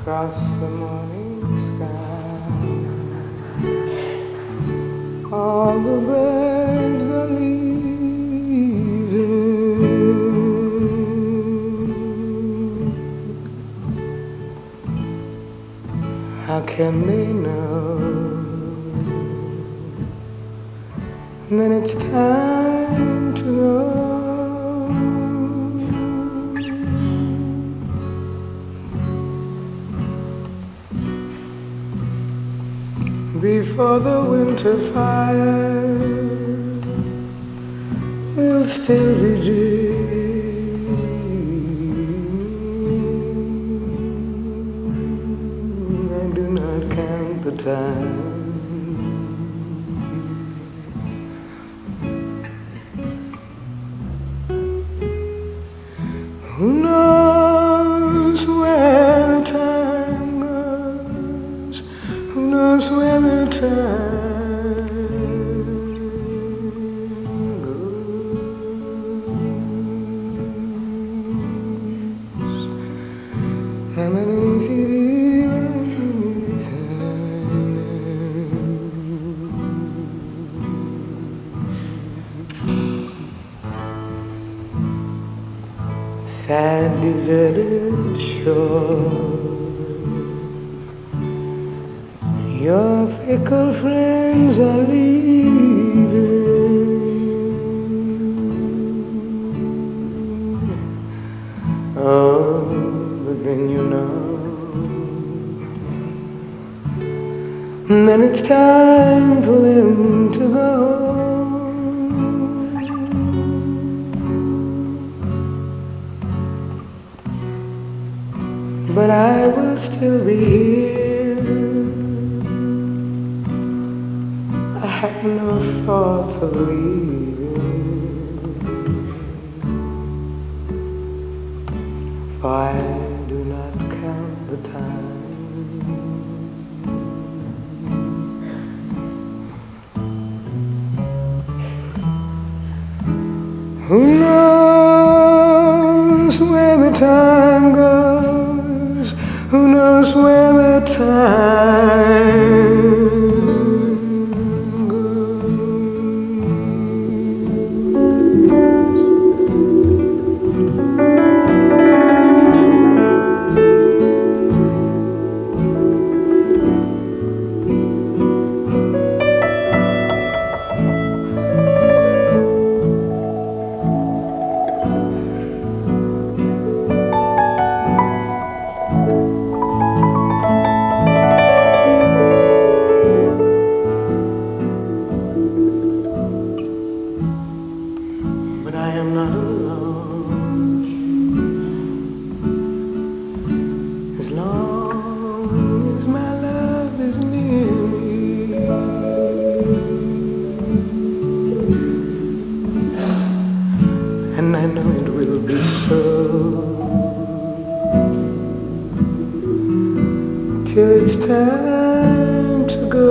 across the morning sky. All the birds are leaving. How can they know that it's time to go? Before the winter fire will still be dreaming. I do not count the time. Who knows where the time goes? Who knows where the time goes? And then it's sad, deserted shore. Your fickle friends are leaving. Oh, but then you know then it's time for them to go. But I will still be here. I have no thought of leaving, for I do not count the time. Who knows where the time goes? Who knows where the time But I am not alone. As long as my love is near me, and I know it will be so till it's time to go.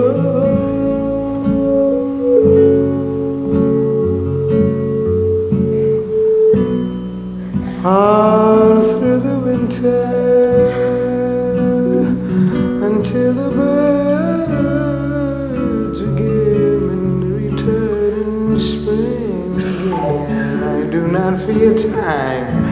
All through the winter, until the birds again return in spring again. I do not fear time.